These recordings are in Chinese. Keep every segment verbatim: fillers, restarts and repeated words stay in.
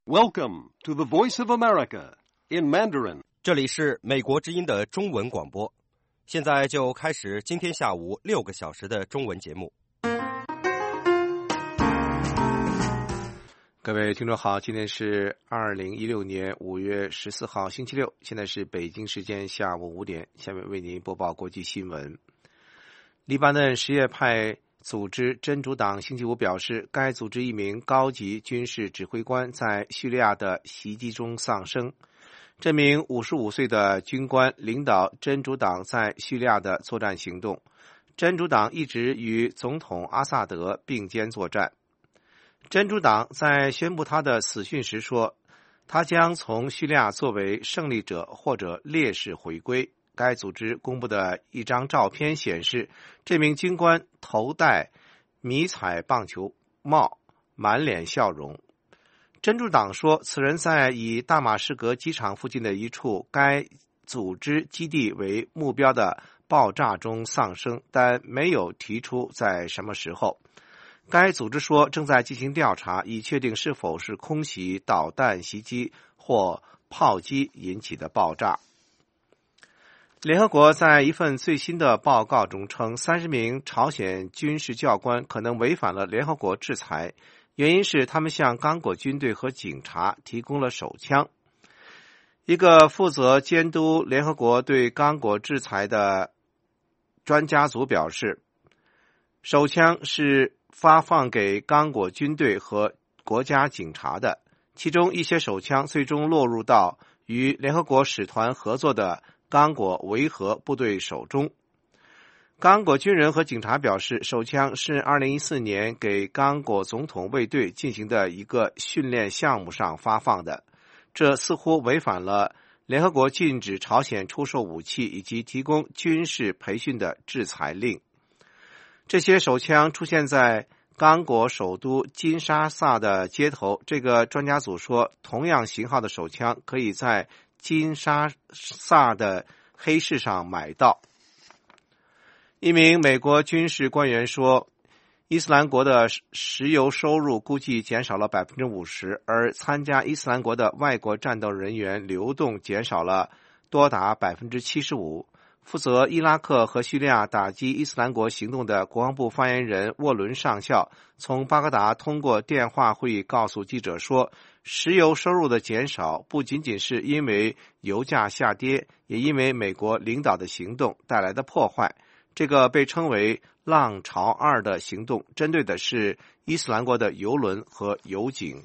Welcome to the Voice of America in Mandarin. 这里是美国之音的中文广播，现在就开始今天下午六个小时的中文节目。 各位听众好，今天是二零一六年五月十四号星期六，现在是北京时间下午五点，下面为您播报国际新闻。黎巴嫩什叶派组织真主党星期五表示，该组织一名高级军事指挥官在叙利亚的袭击中丧生。这名五十五岁的军官领导真主党在叙利亚的作战行动。真主党一直与总统阿萨德并肩作战。真主党在宣布他的死讯时说，他将从叙利亚作为胜利者或者烈士回归。该组织公布的一张照片显示，这名军官头戴迷彩棒球帽，满脸笑容。真主党说，此人在以大马士革机场附近的一处该组织基地为目标的爆炸中丧生，但没有提出在什么时候。该组织说，正在进行调查，以确定是否是空袭、导弹袭击或炮击引起的爆炸。联合国在一份最新的报告中称，三十名朝鲜军事教官可能违反了联合国制裁，原因是他们向刚果军队和警察提供了手枪。一个负责监督联合国对刚果制裁的专家组表示，手枪是发放给刚果军队和国家警察的，其中一些手枪最终落入到与联合国使团合作的刚果维和部队手中。刚果军人和警察表示，手枪是二零一四年给刚果总统卫队进行的一个训练项目上发放的，这似乎违反了联合国禁止朝鲜出售武器以及提供军事培训的制裁令。这些手枪出现在刚果首都金沙萨的街头。这个专家组说，同样型号的手枪可以在金沙萨的黑市上买到。一名美国军事官员说，伊斯兰国的石油收入估计减少了 百分之五十， 而参加伊斯兰国的外国战斗人员流动减少了多达 百分之七十五。负责伊拉克和叙利亚打击伊斯兰国行动的国防部发言人沃伦上校从巴格达通过电话会议告诉记者说，石油收入的减少不仅仅是因为油价下跌，也因为美国领导的行动带来的破坏。这个被称为浪潮二的行动针对的是伊斯兰国的油轮和油井。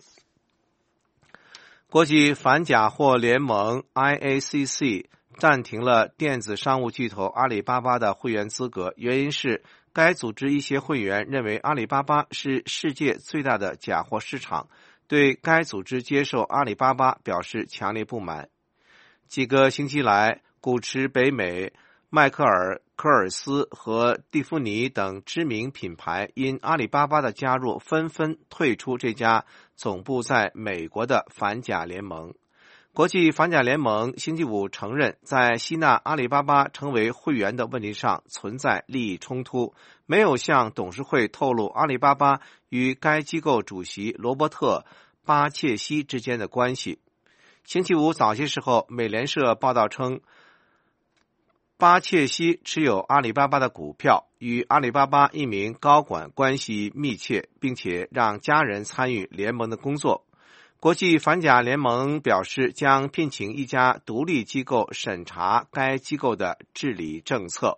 国际反假货联盟 I A C C 暂停了电子商务巨头阿里巴巴的会员资格，原因是该组织一些会员认为阿里巴巴是世界最大的假货市场，对该组织接受阿里巴巴表示强烈不满。几个星期来，古驰北美、迈克尔科尔斯和蒂芙尼等知名品牌因阿里巴巴的加入纷纷退出这家总部在美国的反假联盟。国际反假联盟星期五承认，在吸纳阿里巴巴成为会员的问题上存在利益冲突，没有向董事会透露阿里巴巴与该机构主席罗伯特·巴切西之间的关系。星期五早些时候，美联社报道称，巴切西持有阿里巴巴的股票，与阿里巴巴一名高管关系密切，并且让家人参与联盟的工作。国际反假联盟表示，将聘请一家独立机构审查该机构的治理政策。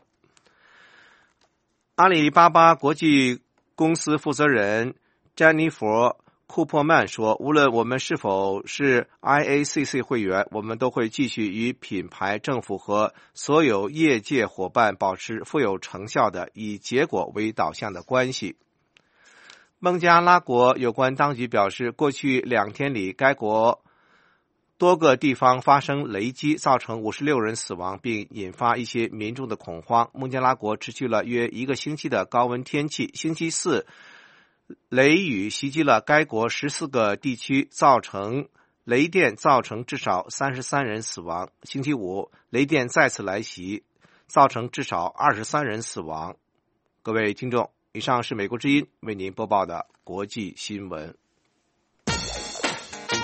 阿里巴巴国际公司负责人詹妮弗·库珀曼说，无论我们是否是 I A C C 会员，我们都会继续与品牌、政府和所有业界伙伴保持富有成效的以结果为导向的关系。孟加拉国有关当局表示，过去两天里，该国多个地方发生雷击，造成五十六人死亡，并引发一些民众的恐慌。孟加拉国持续了约一个星期的高温天气。星期四，雷雨袭击了该国十四个地区，造成雷电造成至少三十三人死亡。星期五，雷电再次来袭，造成至少二十三人死亡。各位听众，以上是美国之音为您播报的国际新闻。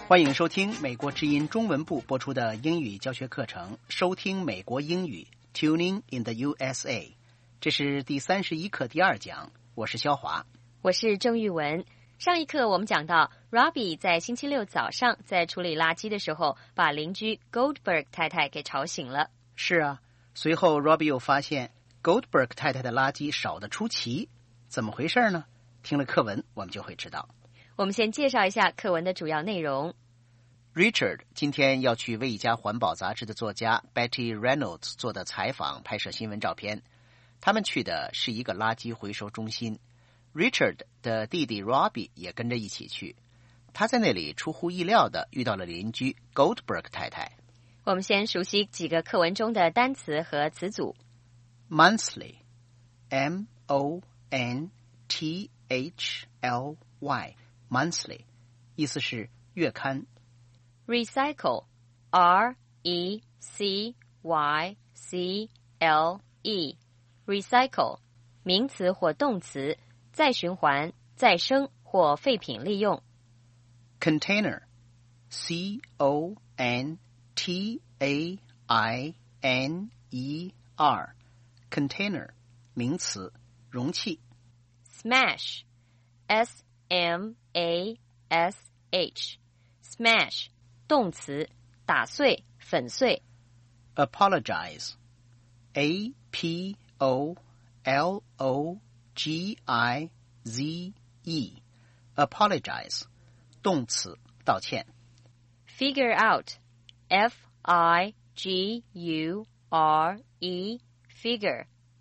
欢迎收听美国之音中文部播出的英语教学课程，收听美国英语 Tuning in the U S A。 这是第三十一课第二讲，我是肖华， 我是郑玉文。上一课我们讲到 Robbie 在星期六早上在处理垃圾的时候，把邻居 Goldberg 太太给吵醒了。 是啊，随后 Robbie 又发现 Goldberg 太太的垃圾少得出奇，怎么回事呢？听了课文我们就会知道。 我们先介绍一下课文的主要内容。 Richard 今天要去为一家环保杂志的作家 Betty Reynolds 做的采访拍摄新闻照片。他们去的是一个垃圾回收中心。Richard 的弟弟 Robbie 也跟着一起去。他在那里出乎意料地遇到了邻居 Goldberg 太太。 我们先熟悉几个课文中的单词和词组。 Monthly M O N T H L Y Monthly 意思是月刊。 Recycle R E C Y C L E Recycle 名词或动词，再循环、再生或废品利用。 Container C O N T A I N E R Container 名词，容器。 Smash S M A S H Smash 动词，打碎、粉碎。 Apologize A P O L O G I Z E Apologize 动词，道歉。 Figure out F I G U R E Figure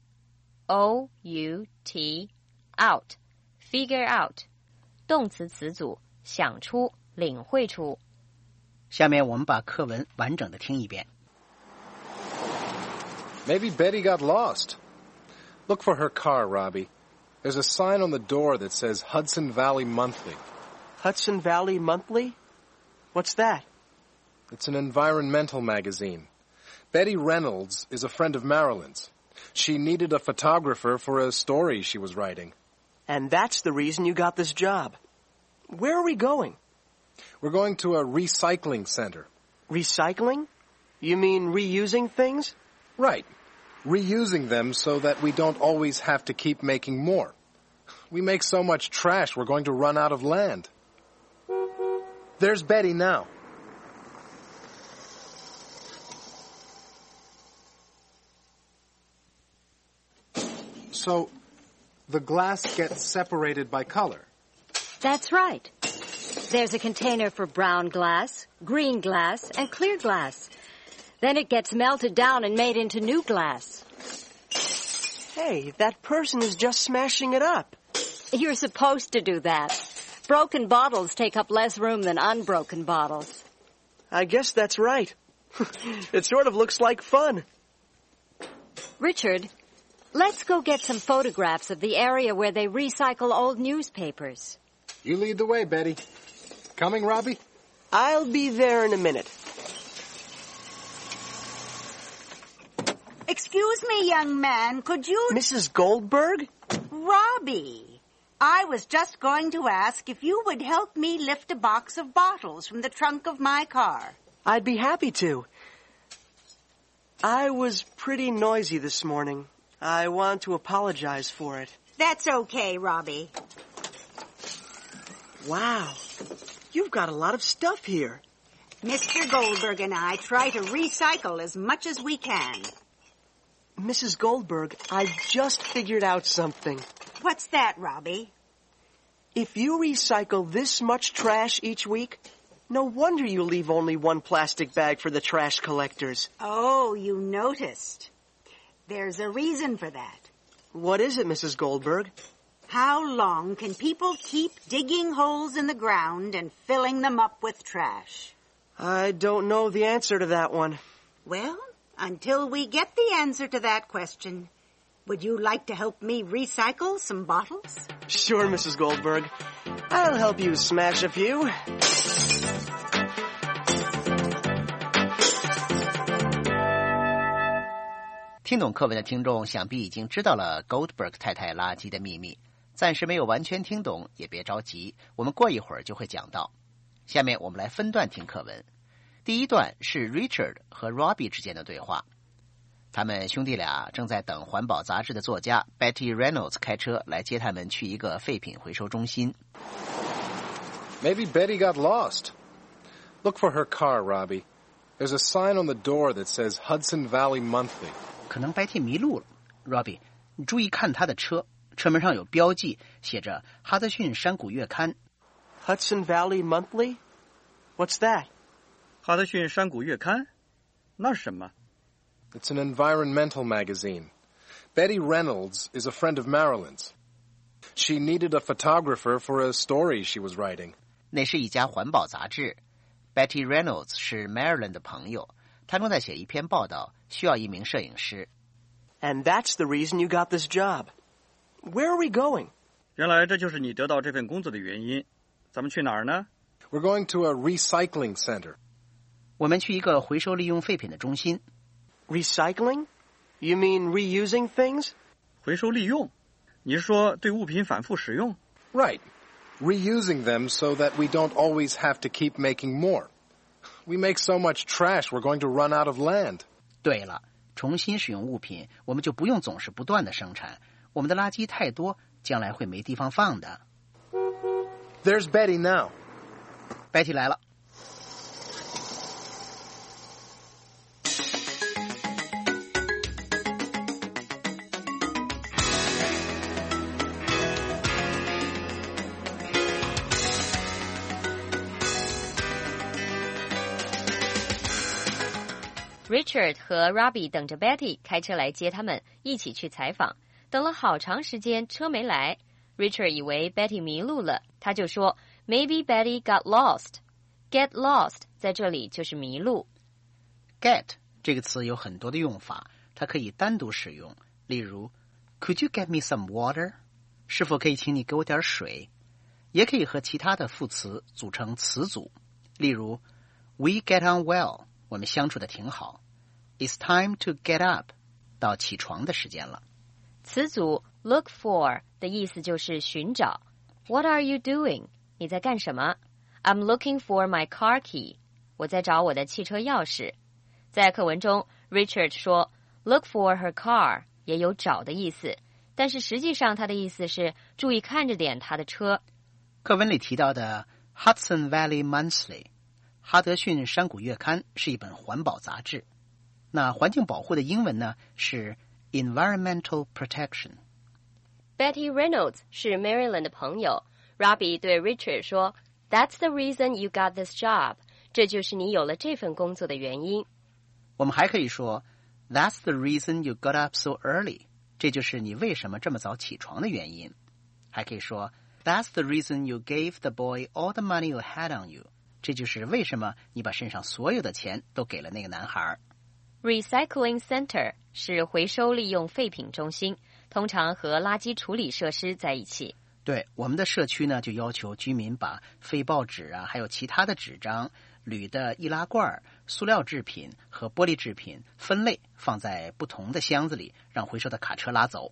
O U T Out Figure out 动词词组，想出、领会出。 下面我们把课文完整的听一遍。 Maybe Betty got lost. Look for her car, Robbie. There's a sign on the door that says Hudson Valley Monthly. Hudson Valley Monthly? What's that? It's an environmental magazine. Betty Reynolds is a friend of Marilyn's. She needed a photographer for a story she was writing. And that's the reason you got this job. Where are we going? We're going to a recycling center. Recycling? You mean reusing things? Right. Reusing them so that we don't always have to keep making more. We make so much trash we're going to run out of land. There's Betty now. So, the glass gets separated by color. That's right. There's a container for brown glass, green glass, and clear glass. Then it gets melted down and made into new glass. Hey, that person is just smashing it up. You're supposed to do that. Broken bottles take up less room than unbroken bottles. I guess that's right. It sort of looks like fun. Richard, let's go get some photographs of the area where they recycle old newspapers. You lead the way, Betty. Coming, Robbie? I'll be there in a minute. Excuse me, young man, could you... Missus Goldberg? Robbie, I was just going to ask if you would help me lift a box of bottles from the trunk of my car. I'd be happy to. I was pretty noisy this morning. I want to apologize for it. That's okay, Robbie. Wow. You've got a lot of stuff here. Mister Goldberg and I try to recycle as much as we can. Missus Goldberg, I just figured out something. What's that, Robbie? If you recycle this much trash each week, no wonder you leave only one plastic bag for the trash collectors. Oh, you noticed. There's a reason for that. What is it, Missus Goldberg? How long can people keep digging holes in the ground and filling them up with trash? I don't know the answer to that one. Well, until we get the answer to that question, would you like to help me recycle some bottles? Sure, Missus Goldberg. I'll help you smash a few. 听懂课文的听众想必已经知道了 Goldberg 太太垃圾的秘密，暂时没有完全听懂也别着急，我们过一会儿就会讲到。 下面我们来分段听课文。第一段是 Richard 和 Robbie 之间的对话。他们兄弟俩正在等环保杂志的作家 Betty Reynolds 开车来接他们去一个废品回收中心。 Maybe Betty got lost. Look for her car, Robbie. There's a sign on the door that says Hudson Valley Monthly. 可能 Betty 迷路了。Robbie， 你注意看他的车，车门上有标记，写着哈德逊山谷月刊。 Hudson Valley Monthly? What's that? 哈德逊山谷月刊？那是什么？ It's an environmental magazine. Betty Reynolds is a friend of Marilyn's. She needed a photographer for a story she was writing. 那是一家环保杂志。Betty Reynolds 是 Marilyn 的朋友，她正在写一篇报道，需要一名摄影师。 And that's the reason you got this job. Where are we going? 原来这就是你得到这份工作的原因。咱们去哪儿呢？ We're going to a recycling center. 我们去一个回收利用废品的中心。 Recycling? You mean reusing things? 回收利用？你是说对物品反复使用？ Right. Reusing them so that we don't always have to keep making more. We make so much trash, we're going to run out of land. 对了，重新使用物品，我们就不用总是不断的生产。我们的垃圾太多，将来会没地方放的。 There's Betty now. Betty 来了。 Richard 和 Robbie 等着 Betty 开车来接他们，一起去采访。等了好长时间，车没来。Richard 以为 Betty 迷路了，他就说 Maybe Betty got lost. Get lost 在这里就是迷路。 Get 这个词有很多的用法，它可以单独使用。例如 Could you get me some water? 是否可以请你给我点水？也可以和其他的副词组成词组。例如 We get on well. 我们相处的挺好。It's time to get up. 到起床的时间了。 词组 look for 的意思就是寻找。What are you doing? 你在干什么？ I'm looking for my car key. 我在找我的汽车钥匙。在课文中 Richard 说 look for her car 也有找的意思，但是实际上他的意思是注意看着点他的车。 课文里提到的 Hudson Valley Monthly哈德逊山谷月刊是一本环保杂志。那环境保护的英文呢是 Environmental Protection。 Betty Reynolds 是 Marilyn 的朋友。 Robbie 对 Richard 说 That's the reason you got this job. 这就是你有了这份工作的原因。 我们还可以说 That's the reason you got up so early. 这就是你为什么这么早起床的原因。还可以说 That's the reason you gave the boy all the money you had on you. 这就是为什么你把身上所有的钱都给了那个男孩。 Recycling Center 是回收利用废品中心，通常和垃圾处理设施在一起。 对，我们的社区呢就要求居民把废报纸啊，还有其他的纸张、铝的易拉罐、塑料制品和玻璃制品分类放在不同的箱子里，让回收的卡车拉走。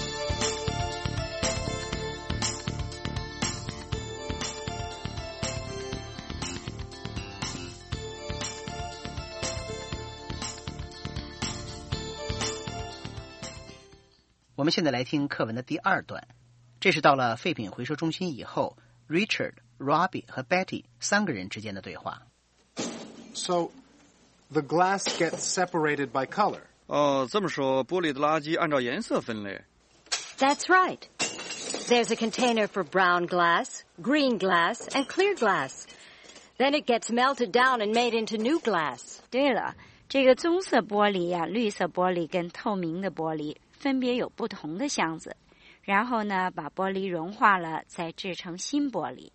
我们现在来听课文的第二段，这是到了废品回收中心以后 Richard、Robbie 和 Betty 三个人之间的对话。 So, the glass gets separated by color. 哦，这么说，玻璃的垃圾按照颜色分类。 That's right. There's a container for brown glass, green glass, and clear glass. Then it gets melted down and made into new glass. 对了，这个棕色玻璃呀、绿色玻璃跟透明的玻璃分别有不同的箱子，然后呢，把玻璃融化了，再制成新玻璃。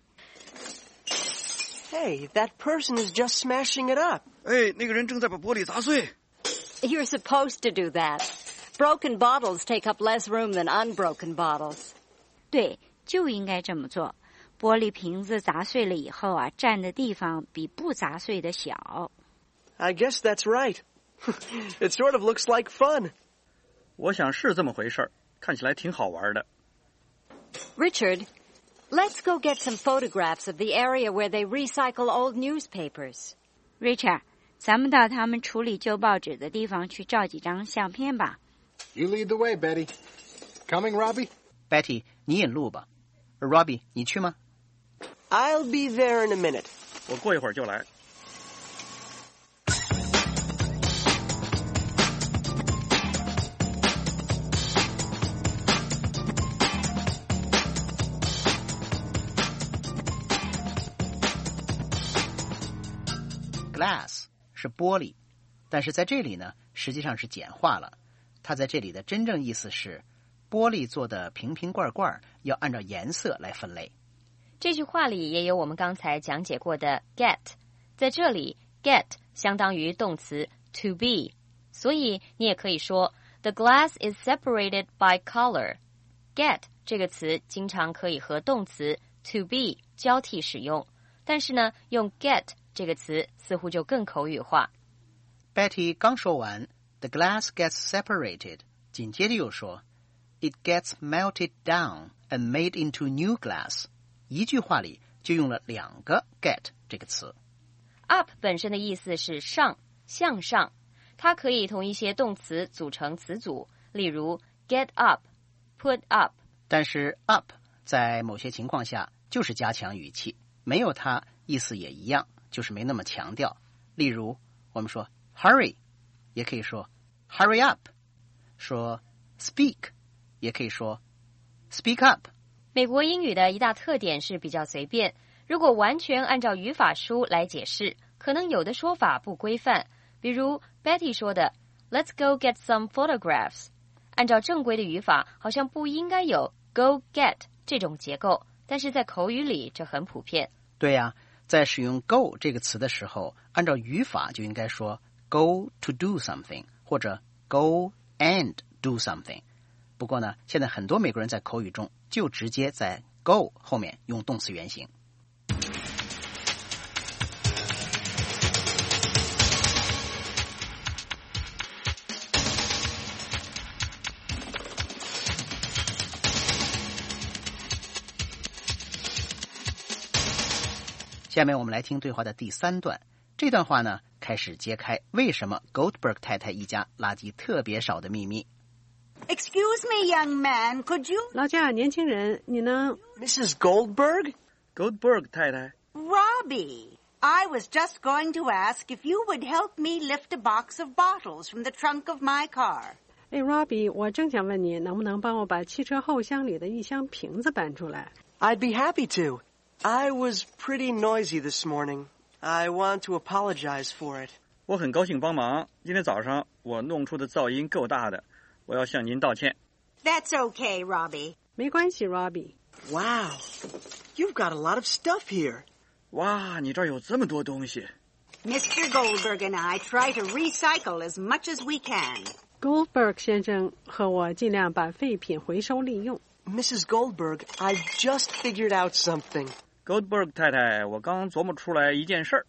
Hey, that person is just smashing it up. 哎，那个人正在把玻璃砸碎。 You're supposed to do that. Broken bottles take up less room than unbroken bottles. 对，就应该这么做。玻璃瓶子砸碎了以后啊，占的地方比不砸碎的小。 I guess that's right. It sort of looks like fun. 我想是这么回事儿，看起来挺好玩的。 Richard, Let's go get some photographs of the area where they recycle old newspapers. Richard, 咱们到他们处理旧报纸的地方去照几张相片吧。 You lead the way, Betty. Coming, Robbie? Betty, 你引路吧。Robbie, 你去吗？ I'll be there in a minute. 我过一会儿就来。 Glass 是玻璃，但是在这里呢，实际上是简化了。它在这里的真正意思是，玻璃做的瓶瓶罐罐要按照颜色来分类。 这句话里也有我们刚才讲解过的 get， 在这里 get 相当于动词 to be， 所以你也可以说 The glass is separated by color。get 这个词经常可以和动词 to be 交替使用，但是呢，用 get这个词似乎就更口语化。 Betty 刚说完 The glass gets separated， 紧接着又说 It gets melted down and made into new glass。 一句话里就用了两个 get 这个词。 Up 本身的意思是上，向上，它可以同一些动词组成词组，例如 get up, put up。 但是 up 在某些情况下就是加强语气，没有它意思也一样，就是没那么强调。例如我们说 hurry 也可以说 hurry up， 说 speak 也可以说 speak up。 美国英语的一大特点是比较随便，如果完全按照语法书来解释，可能有的说法不规范，比如 Betty 说的 Let's go get some photographs， 按照正规的语法好像不应该有 go get 这种结构，但是在口语里这很普遍。 对呀，在使用 go 这个词的时候，按照语法就应该说 go to do something 或者 go and do something。 不过呢，现在很多美国人在口语中就直接在 go 后面用动词原形。下面我们来听对话的第三段。这段话呢，开始揭开为什么 Goldberg 太太一家垃圾特别少的秘密。 Excuse me, young man, could you... 劳驾，年轻人，你能 Missus Goldberg? Goldberg 太太。 Robbie, I was just going to ask if you would help me lift a box of bottles from the trunk of my car. 哎 Robbie， 我正想问你，能不能帮我把汽车后箱里的一箱瓶子搬出来？ I'd be happy to. I was pretty noisy this morning. I want to apologize for it. 我很高兴帮忙，今天早上我弄出的噪音够大的，我要向您道歉。 That's okay, Robbie. 没关系 Robbie。 Wow, you've got a lot of stuff here. 哇，你这儿有这么多东西。 Mister Goldberg and I try to recycle as much as we can. Goldberg 先生和我尽量把废品回收利用。 Missus Goldberg, I've just figured out something. Goldberg 太太，我刚琢磨出来一件事儿。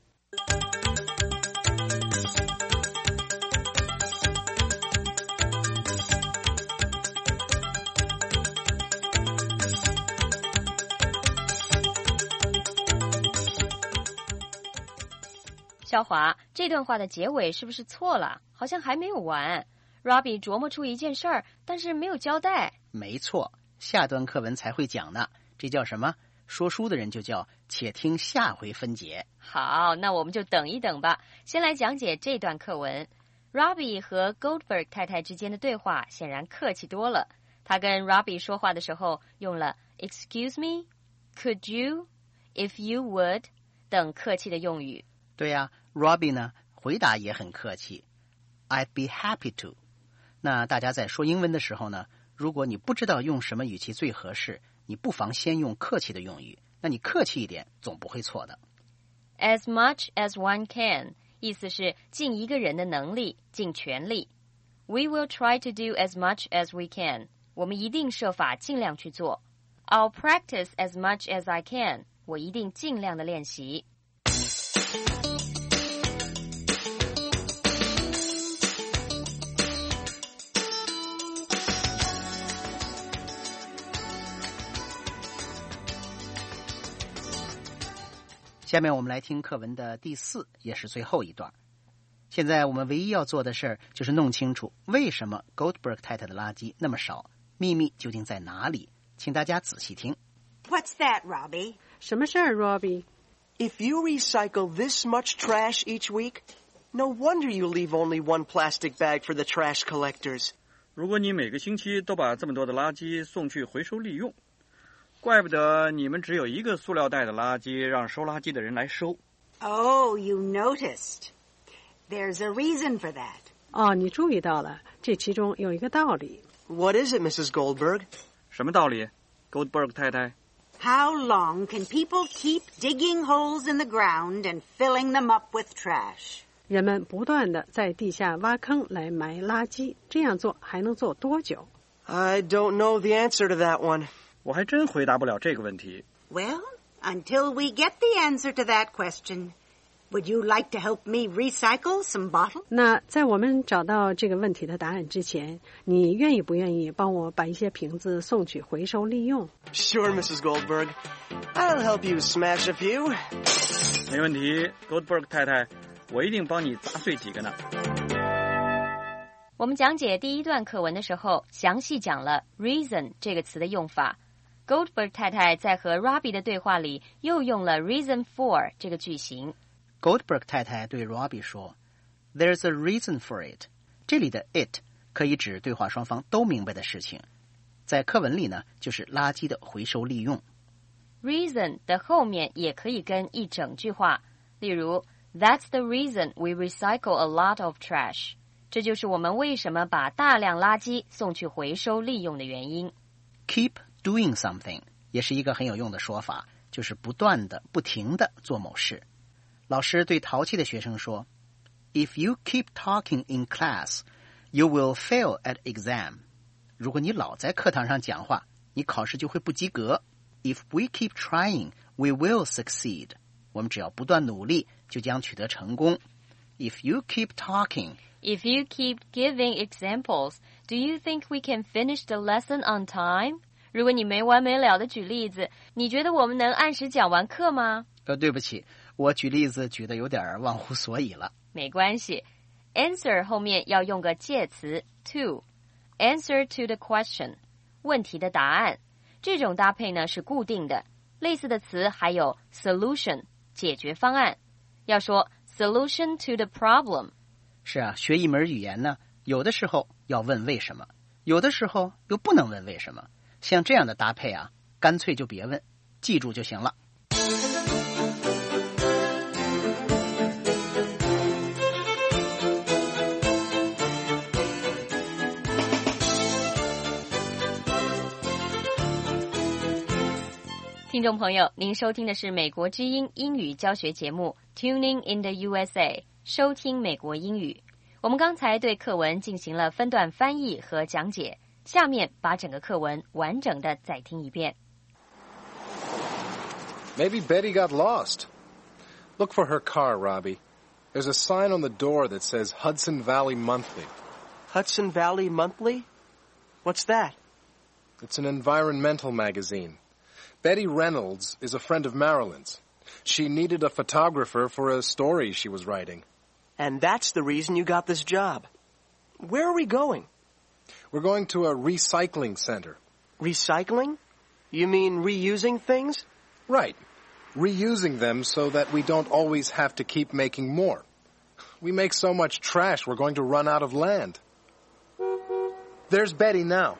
肖华，这段话的结尾是不是错了？好像还没有完。Robbie 琢磨出一件事儿，但是没有交代。 没错，下段课文才会讲呢。这叫什么？说书的人就叫且听下回分解。 好，那我们就等一等吧。先来讲解这段课文。Robbie 和 Goldberg 太太之间的对话显然客气多了。他跟 Robbie 说话的时候用了 Excuse me, Could you, If you would 等客气的用语。 对呀、啊、Robbie 呢回答也很客气 I'd be happy to。 那大家在说英文的时候呢，如果你不知道用什么语气最合适，你不妨先用客气的用语，那你客气一点总不会错的。 As much as one can 意思是尽一个人的能力，尽全力。 We will try to do as much as we can 我们一定设法尽量去做。 I'll practice as much as I can 我一定尽量的练习。 下面我们来听课文的第四，也是最后一段。现在我们唯一要做的事儿就是弄清楚为什么 Goldberg 太太的垃圾那么少，秘密究竟在哪里？请大家仔细听。 What's that, Robbie? 什么事儿 ，Robbie？ If you recycle this much trash each week, no wonder you leave only one plastic bag for the trash collectors. 如果你每个星期都把这么多的垃圾送去回收利用，怪不得你们只有一个塑料袋的垃圾让收垃圾的人来收。 Oh, you noticed. There's a reason for that. 哦，你注意到了，这其中有一个道理。 What is it, Missus Goldberg? 什么道理 Goldberg 太太？ How long can people keep digging holes in the ground and filling them up with trash? 人们不断地在地下挖坑来埋垃圾，这样做还能做多久？ I don't know the answer to that one. 我还真回答不了这个问题。 Well, until we get the answer to that question, would you like to help me recycle some bottles? 那在我们找到这个问题的答案之前，你愿意不愿意帮我把一些瓶子送去回收利用？ Sure, Missus Goldberg. I'll help you smash a few. 没问题 Goldberg 太太，我一定帮你砸碎几个呢。 我们讲解第一段课文的时候，详细讲了 reason 这个词的用法。Goldberg 太太在和 Robbie 的对话里又用了 reason for 这个句型。 Goldberg 太太对 Robbie 说 There's a reason for it. 这里的 it 可以指对话双方都明白的事情，在课文里呢就是垃圾的回收利用。 reason 的后面也可以跟一整句话，例如 That's the reason we recycle a lot of trash. 这就是我们为什么把大量垃圾送去回收利用的原因。 Keep doing something 也是一个很有用的说法，就是不断的不停的做某事。老师对淘气的学生说 If you keep talking in class, you will fail at exam. 如果你老在课堂上讲话，你考试就会不及格。 If we keep trying, we will succeed. 我们只要不断努力，就将取得成功。 If you keep talking, If you keep giving examples, do you think we can finish the lesson on time? 如果你没完没了的举例子，你觉得我们能按时讲完课吗？ 呃，对不起，我举例子举得有点忘乎所以了。 没关系 ，answer 后面要用个介词 to， answer to the question， 问题的答案。这种搭配呢是固定的。类似的词还有 solution， 解决方案。要说 solution to the problem。 是啊，学一门语言呢，有的时候要问为什么，有的时候又不能问为什么。像这样的搭配啊，干脆就别问，记住就行了。 听众朋友，您收听的是美国之音英语教学节目 Tuning in the U S A， 收听美国英语。我们刚才对课文进行了分段翻译和讲解，下面把整个课文完整的再听一遍。 Maybe Betty got lost. Look for her car, Robbie. There's a sign on the door that says Hudson Valley Monthly. Hudson Valley Monthly? What's that? It's an environmental magazine. Betty Reynolds is a friend of Marilyn's. She needed a photographer for a story she was writing. And that's the reason you got this job. Where are we going? We're going to a recycling center. Recycling? You mean reusing things? Right. Reusing them so that we don't always have to keep making more. We make so much trash we're going to run out of land. There's Betty now.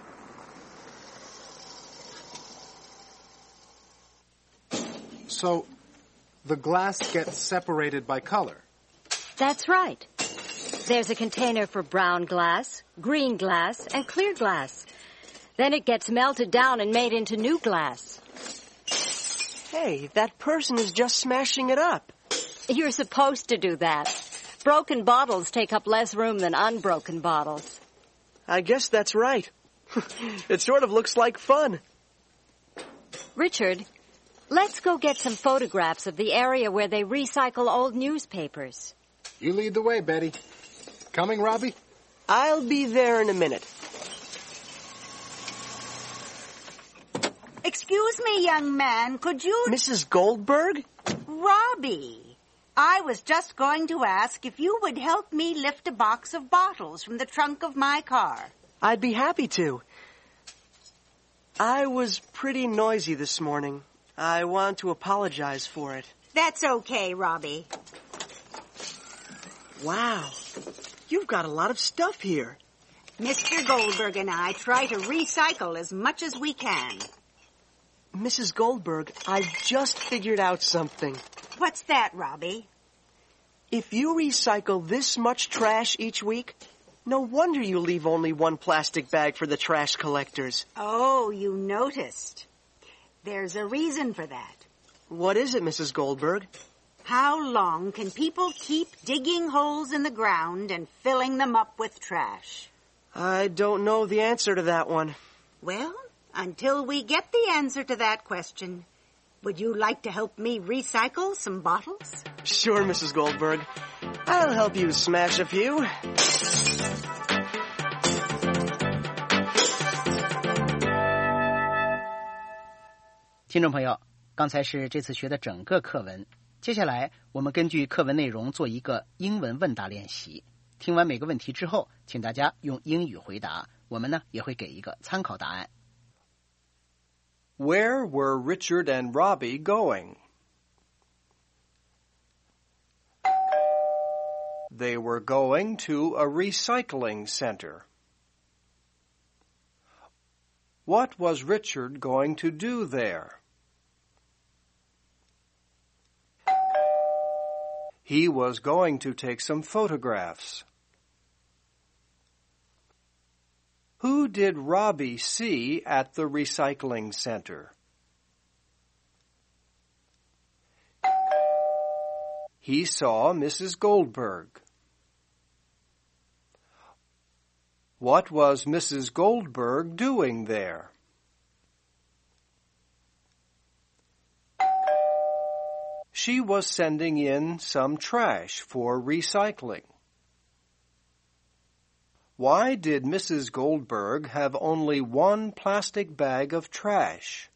So, the glass gets separated by color. That's right. There's a container for brown glass, green glass, and clear glass. Then it gets melted down and made into new glass. Hey, that person is just smashing it up. You're supposed to do that. Broken bottles take up less room than unbroken bottles. I guess that's right. It sort of looks like fun. Richard, let's go get some photographs of the area where they recycle old newspapers. You lead the way, Betty. Coming, Robbie? I'll be there in a minute. Excuse me, young man, could you... Missus Goldberg? Robbie, I was just going to ask if you would help me lift a box of bottles from the trunk of my car. I'd be happy to. I was pretty noisy this morning. I want to apologize for it. That's okay, Robbie. Wow. You've got a lot of stuff here. Mister Goldberg and I try to recycle as much as we can. Missus Goldberg, I've just figured out something. What's that, Robbie? If you recycle this much trash each week, no wonder you leave only one plastic bag for the trash collectors. Oh, you noticed. There's a reason for that. What is it, Missus Goldberg? How long can people keep digging holes in the ground and filling them up with trash? I don't know the answer to that one. Well, until we get the answer to that question, would you like to help me recycle some bottles? Sure, Missus Goldberg. I'll help you smash a few. 听众朋友，刚才是这次学的整个课文，接下来我们根据课文内容做一个英文问答练习。听完每个问题之后，请大家用英语回答，我们呢也会给一个参考答案。 Where were Richard and Robbie going? They were going to a recycling center. What was Richard going to do there? He was going to take some photographs. Who did Robbie see at the recycling center? He saw Missus Goldberg. What was Missus Goldberg doing there? She was sending in some trash for recycling. Why did Missus Goldberg have only one plastic bag of trash?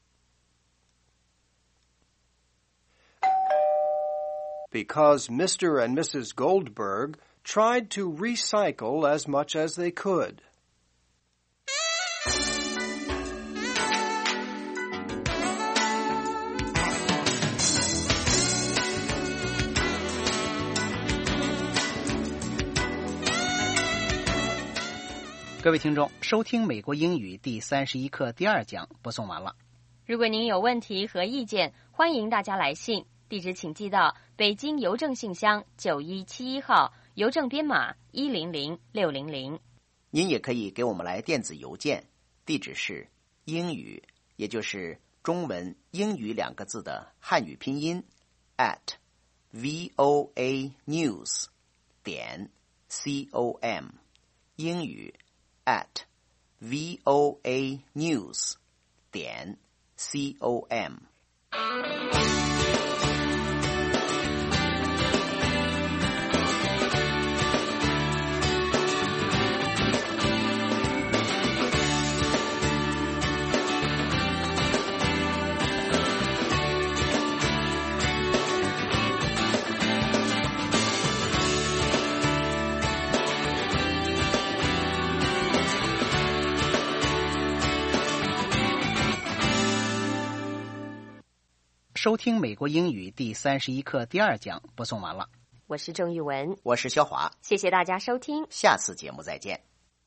Because Mister and Missus Goldberg tried to recycle as much as they could. 各位听众，收听美国英语第三十一课第二讲播送完了。 如果您有问题和意见，欢迎大家来信，地址请寄到北京邮政信箱九一七一号，邮政编码一零零六零零。 您也可以给我们来电子邮件，地址是英语，也就是中文英语两个字的汉语拼音 at voanews 点 com， 英语 at voanews 点 com。收听美国英语第三十一课第二讲播送完了。 我是郑玉文， 我是肖华， 谢谢大家收听， 下次节目再见。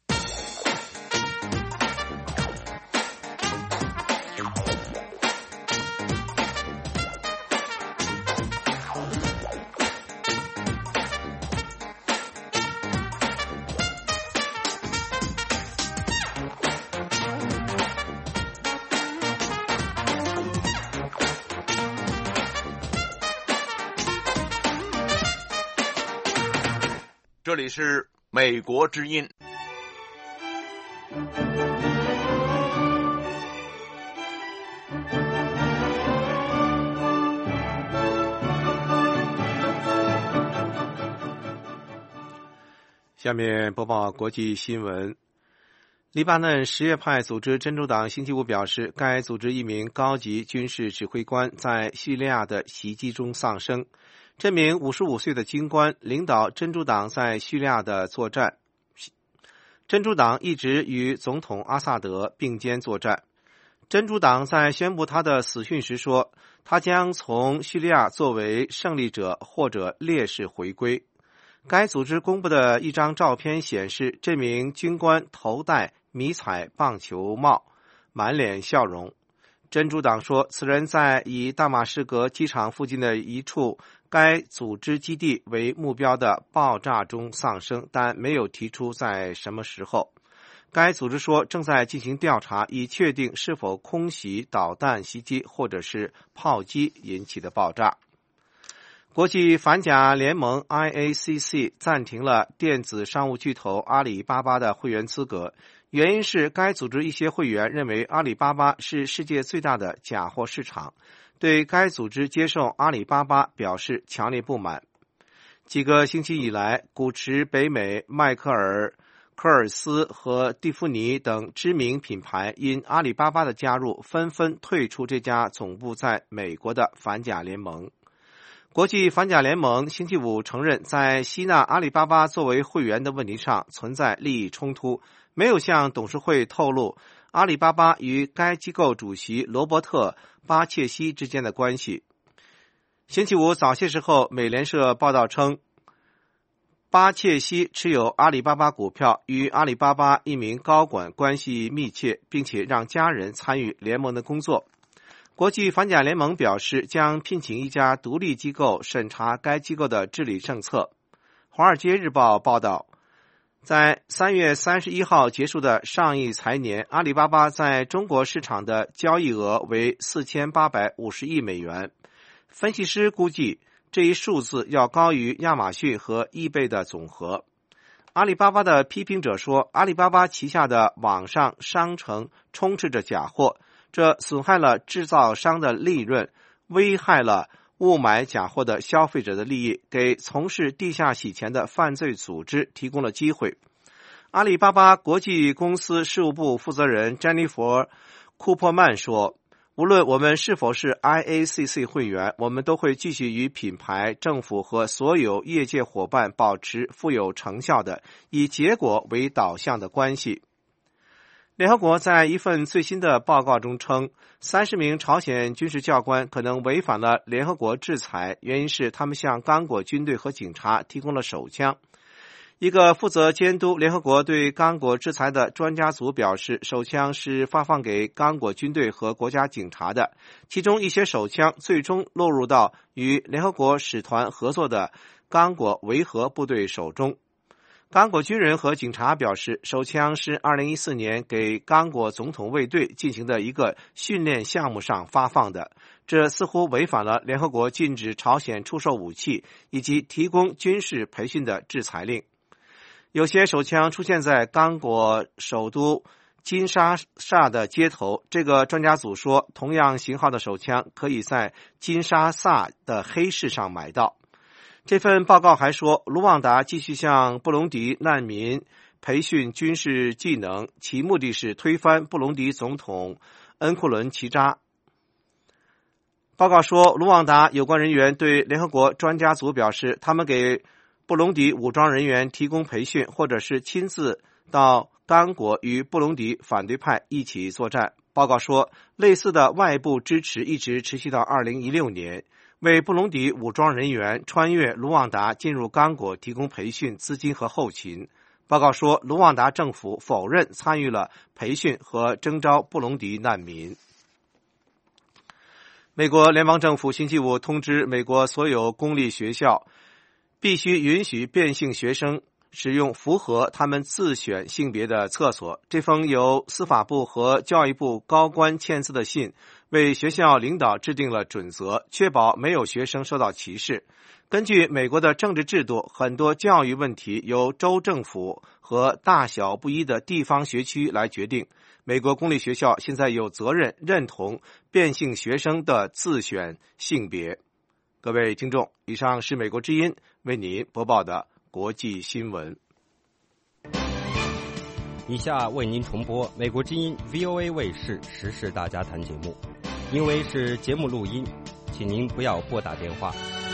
这里是美国之音。 下面播报国际新闻。 黎巴嫩什叶派组织真主党星期五表示，该组织一名高级军事指挥官在叙利亚的袭击中丧生。这名五十五岁的军官领导真主党在叙利亚的作战。真主党一直与总统阿萨德并肩作战。真主党在宣布他的死讯时说，他将从叙利亚作为胜利者或者烈士回归。该组织公布的一张照片显示，这名军官头戴迷彩棒球帽，满脸笑容。真主党说，此人在以大马士革机场附近的一处该组织基地为目标的爆炸中丧生，但没有提出在什么时候。该组织说，正在进行调查，以确定是否空袭、导弹袭击或者是炮击引起的爆炸。国际反假联盟 I A C C 暂停了电子商务巨头阿里巴巴的会员资格，原因是该组织一些会员认为阿里巴巴是世界最大的假货市场，对该组织接受阿里巴巴表示强烈不满。几个星期以来，古驰、北美、迈克尔、科尔斯和蒂芙尼等知名品牌因阿里巴巴的加入，纷纷退出这家总部在美国的反假联盟。国际反假联盟星期五承认，在吸纳阿里巴巴作为会员的问题上存在利益冲突，没有向董事会透露阿里巴巴与该机构主席罗伯特·巴切西之间的关系。星期五早些时候，美联社报道称，巴切西持有阿里巴巴股票，与阿里巴巴一名高管关系密切，并且让家人参与联盟的工作。国际反假联盟表示，将聘请一家独立机构审查该机构的治理政策。华尔街日报报道，在三月三十一号结束的上一财年，阿里巴巴在中国市场的交易额为四千八百五十亿美元。分析师估计，这一数字要高于亚马逊和易贝的总和。阿里巴巴的批评者说，阿里巴巴旗下的网上商城充斥着假货，这损害了制造商的利润，危害了误买假货的消费者的利益，给从事地下洗钱的犯罪组织提供了机会。阿里巴巴国际公司事务部负责人詹妮弗·库珀曼说，无论我们是否是 I A C C 会员，我们都会继续与品牌、政府和所有业界伙伴保持富有成效的、以结果为导向的关系。联合国在一份最新的报告中称，三十名朝鲜军事教官可能违反了联合国制裁，原因是他们向刚果军队和警察提供了手枪。一个负责监督联合国对刚果制裁的专家组表示，手枪是发放给刚果军队和国家警察的，其中一些手枪最终落入到与联合国使团合作的刚果维和部队手中。刚果军人和警察表示，手枪是二零一四年给刚果总统卫队进行的一个训练项目上发放的，这似乎违反了联合国禁止朝鲜出售武器以及提供军事培训的制裁令。有些手枪出现在刚果首都金沙萨的街头，这个专家组说，同样型号的手枪可以在金沙萨的黑市上买到。这份报告还说，卢旺达继续向布隆迪难民培训军事技能，其目的是推翻布隆迪总统恩库伦齐扎。报告说，卢旺达有关人员对联合国专家组表示，他们给布隆迪武装人员提供培训，或者是亲自到刚果与布隆迪反对派一起作战。报告说，类似的外部支持一直持续到二零一六年。为布隆迪武装人员穿越卢旺达进入刚果提供培训、资金和后勤。报告说，卢旺达政府否认参与了培训和征召布隆迪难民。美国联邦政府星期五通知美国所有公立学校，必须允许变性学生使用符合他们自选性别的厕所。这封由司法部和教育部高官签字的信为学校领导制定了准则，确保没有学生受到歧视。根据美国的政治制度，很多教育问题由州政府和大小不一的地方学区来决定。美国公立学校现在有责任认同变性学生的自选性别。各位听众，以上是美国之音为您播报的国际新闻。 以下为您重播美国之音 V O A 卫视时事大家谈节目，因为是节目录音，请您不要拨打电话。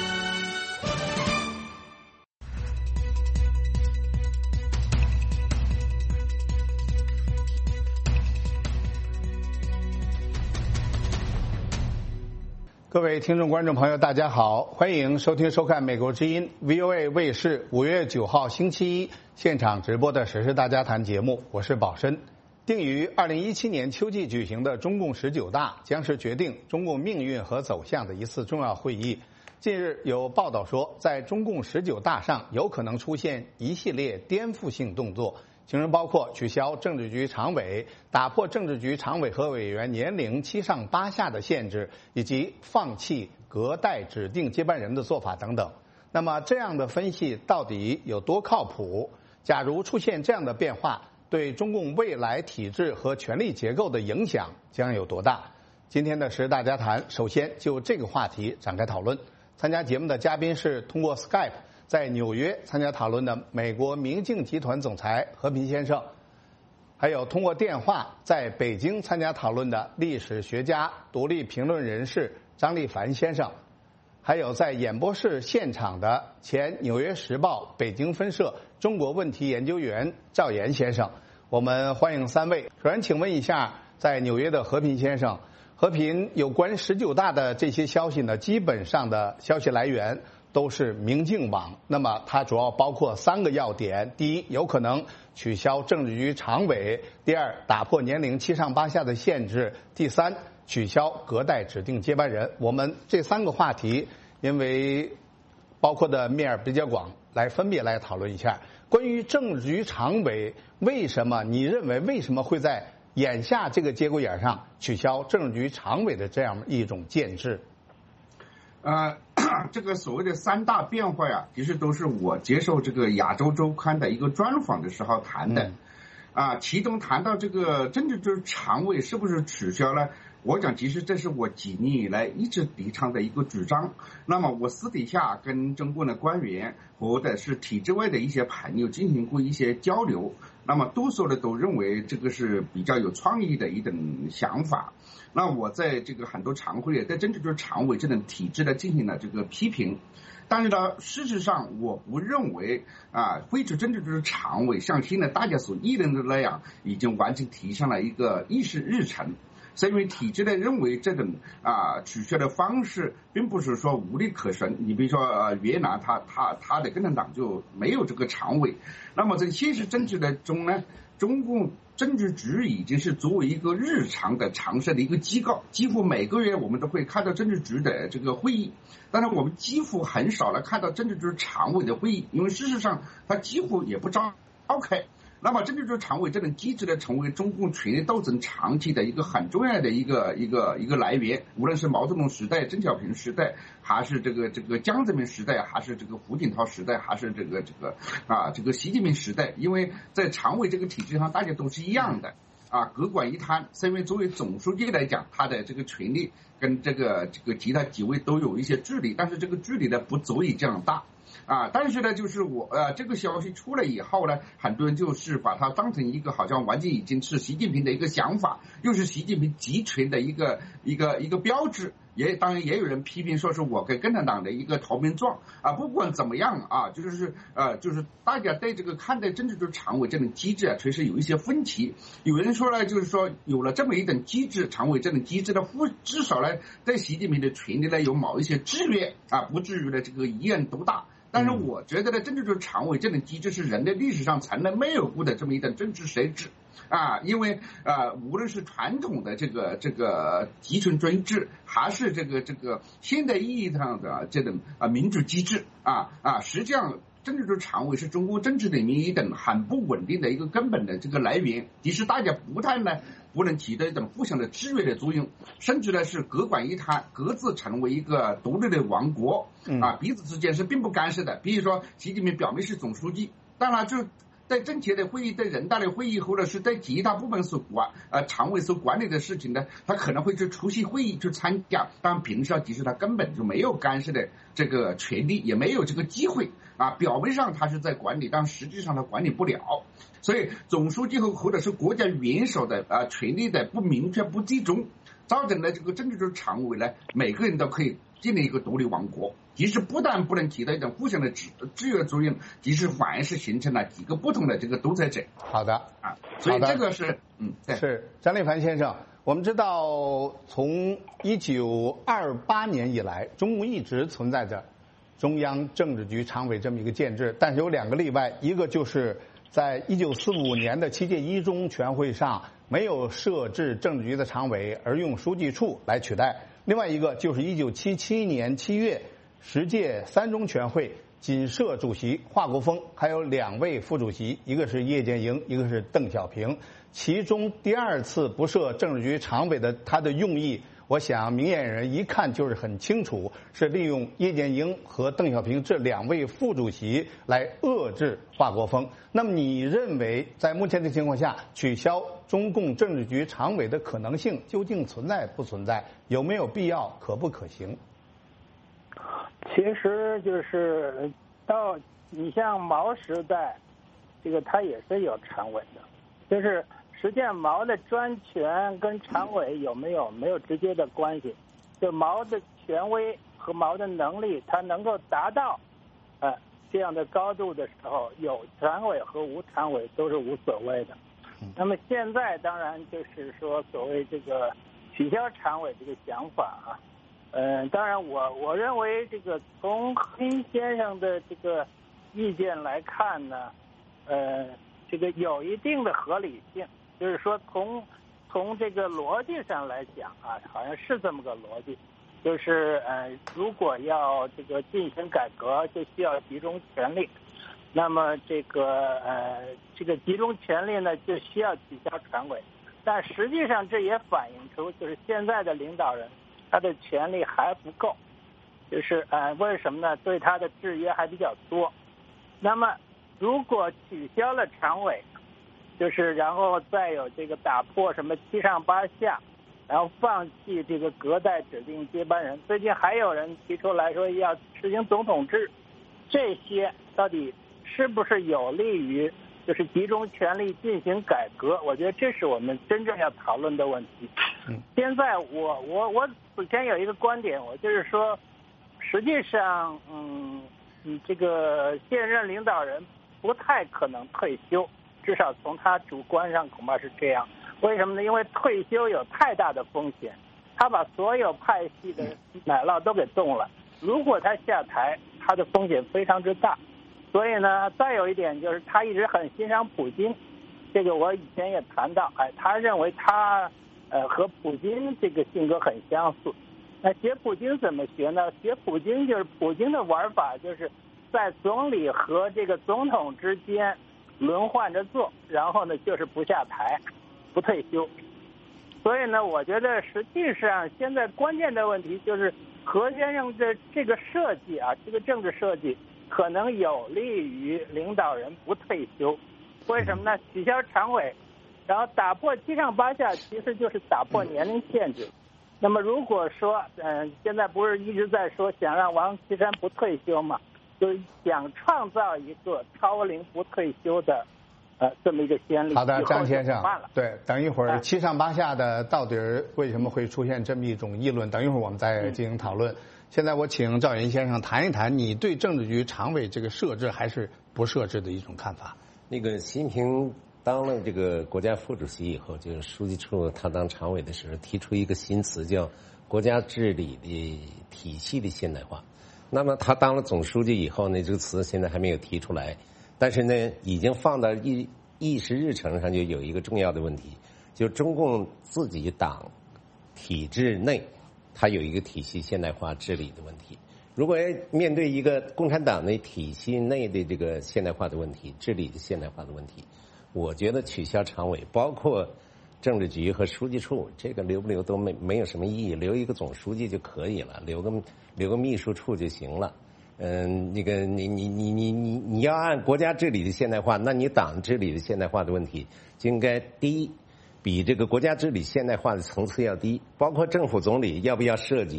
各位听众观众朋友大家好，欢迎收听收看美国之音 V O A 卫视五月九号星期一现场直播的时事大家谈节目，我是宝申。定于二零一七年秋季举行的中共十九大将是决定中共命运和走向的一次重要会议。近日有报道说，在中共十九大上有可能出现一系列颠覆性动作，其中包括取消政治局常委、打破政治局常委和委员年龄七上八下的限制，以及放弃隔代指定接班人的做法等等。那么这样的分析到底有多靠谱？假如出现这样的变化，对中共未来体制和权力结构的影响将有多大？今天的时事大家谈首先就这个话题展开讨论。参加节目的嘉宾是通过 Skype在纽约参加讨论的美国明镜集团总裁和平先生，还有通过电话在北京参加讨论的历史学家、独立评论人士张立凡先生，还有在演播室现场的前纽约时报北京分社中国问题研究员赵岩先生。我们欢迎三位。首先请问一下在纽约的和平先生，和平有关十九大的这些消息呢，基本上的消息来源都是明镜网，那么它主要包括三个要点：第一，有可能取消政治局常委；第二，打破年龄七上八下的限制；第三，取消隔代指定接班人。我们这三个话题，因为包括的面儿比较广，来分别来讨论一下。关于政治局常委，为什么你认为为什么会在眼下这个节骨眼上取消政治局常委的这样一种建制？ 呃，这个所谓的三大变化呀，其实都是我接受这个亚洲周刊的一个专访的时候谈的。嗯、啊，其中谈到这个政治局常委是不是取消了？我讲，其实这是我几年以来一直提倡的一个主张。那么我私底下跟中共的官员或者是体制外的一些朋友进行过一些交流，那么多数的都认为这个是比较有创意的一种想法。那我在这个很多常会在政治局常委这种体制的进行了这个批评，但是呢，事实上我不认为啊，废除政治局常委像现在大家所议论的那样，已经完全提上了一个议事日程。是因为体制内认为这种啊取消的方式并不是说无力可循。你比如说呃越南他他他的共产党就没有这个常委，那么在现实政治的中呢，中共政治局已经是作为一个日常的常设的一个机构，几乎每个月我们都会看到政治局的这个会议，但是我们几乎很少来看到政治局常委的会议，因为事实上它几乎也不召开。那么政治局常委这种机制呢，成为中共权力斗争长期的一个很重要的一个一个一个来源，无论是毛泽东时代、邓小平时代，还是这个这个江泽民时代，还是这个胡锦涛时代，还是这个这个啊这个习近平时代，因为在常委这个体制上，大家都是一样的啊，各管一摊。身为作为总书记来讲，他的这个权力跟这个这个其他几位都有一些距离，但是这个距离呢不足以这样大。啊，但是呢，就是我呃，这个消息出来以后呢，很多人就是把它当成一个好像完全已经是习近平的一个想法，又是习近平集权的一个一个一个标志。也当然也有人批评说是我跟共产党的一个投名状啊。不管怎么样啊，就是呃，就是大家对这个看待政治局常委这种机制啊，确实有一些分歧。有人说呢，就是说有了这么一种机制，常委这种机制的，至少呢，对习近平的权力呢有某一些制约啊，不至于呢这个一人独大。但是我觉得呢，政治局常委这种机制是人类历史上从来没有过的这么一种政治设置啊，因为呃，无论是传统的这个这个集权专制，还是这个这个现代意义上的这种啊民主机制啊啊，实际上政治局常委是中国政治里面一种很不稳定的一个根本的这个来源，即使大家不太呢不能起到一种互相的制约的作用，甚至呢是各管一摊，各自成为一个独立的王国啊，彼此之间是并不干涉的。比如说习近平表面是总书记，当然就在政协的会议、在人大的会议，或者是在其他部门所管呃常委所管理的事情呢，他可能会去出席会议去参加，但平时其实他根本就没有干涉的这个权利，也没有这个机会啊，表面上他是在管理，但实际上他管理不了。所以总书记和或者是国家元首的啊权力的不明确不集中，造成了这个政治局常委呢，每个人都可以建立一个独立王国。其实不但不能起到一种互相的制制约作用，其实反而是形成了几个不同的这个独裁者。 好的啊，所以这个是嗯，对是张立凡先生。我们知道，从一九二八年以来，中共一直存在着中央政治局常委这么一个建制，但是有两个例外，一个就是在一九四五年的七届一中全会上没有设置政治局的常委，而用书记处来取代；另外一个就是一九七七年七月十届三中全会仅设主席华国锋，还有两位副主席，一个是叶剑英，一个是邓小平。其中第二次不设政治局常委的他的用意，我想明眼人一看就是很清楚，是利用叶剑英和邓小平这两位副主席来遏制华国锋。那么你认为在目前的情况下，取消中共政治局常委的可能性究竟存在不存在？有没有必要？可不可行？ 其实就是到你像毛时代，这个他也是有常委的，就是实际上毛的专权跟常委有没有没有直接的关系，就毛的权威和毛的能力，他能够达到呃这样的高度的时候，有常委和无常委都是无所谓的。那么现在当然就是说所谓这个取消常委这个想法啊。嗯，当然我，我我认为这个从黑先生的这个意见来看呢，呃，这个有一定的合理性，就是说从从这个逻辑上来讲啊，好像是这么个逻辑，就是呃，如果要这个进行改革，就需要集中权力，那么这个呃，这个集中权力呢，就需要取消常委，但实际上这也反映出就是现在的领导人。他的权力还不够，就是呃，为什么呢？对他的制约还比较多。那么，如果取消了常委，就是然后再有这个打破什么七上八下，然后放弃这个隔代指定接班人。最近还有人提出来说要实行总统制，这些到底是不是有利于就是集中权力进行改革？我觉得这是我们真正要讨论的问题。现在我我我此前有一个观点，我就是说，实际上，嗯，嗯，这个现任领导人不太可能退休，至少从他主观上恐怕是这样。为什么呢？因为退休有太大的风险，他把所有派系的奶酪都给动了。如果他下台，他的风险非常之大。所以呢，再有一点就是他一直很欣赏普京，这个我以前也谈到，哎，他认为他。呃，和普京这个性格很相似。那学普京怎么学呢？学普京就是普京的玩法，就是在总理和这个总统之间轮换着做，然后呢就是不下台，不退休。所以呢，我觉得实际上现在关键的问题就是何先生的这个设计啊，这个政治设计可能有利于领导人不退休。为什么呢？取消常委。然后打破七上八下，其实就是打破年龄限制。那么如果说，嗯、呃，现在不是一直在说想让王岐山不退休嘛，就是想创造一个超龄不退休的，呃，这么一个先例。 好的，张先生，对，等一会儿七上八下的到底为什么会出现这么一种议论？等一会儿我们再进行讨论。嗯、现在我请赵云先生谈一谈你对政治局常委这个设置还是不设置的一种看法。 那个习近平。当了这个国家副主席以后，就是书记处他当常委的时候，提出一个新词叫国家治理的体系的现代化。那么他当了总书记以后呢，这个词现在还没有提出来，但是呢，已经放到议议事日程上，就有一个重要的问题，就中共自己党体制内，它有一个体系现代化治理的问题。如果面对一个共产党内体系内的这个现代化的问题，治理的现代化的问题。我觉得取消常委，包括政治局和书记处，这个留不留都没没有什么意义，留一个总书记就可以了，留个留个秘书处就行了。嗯，那个你你你你你你要按国家治理的现代化，那你党治理的现代化的问题就应该第一，比这个国家治理现代化的层次要低，包括政府总理要不要设计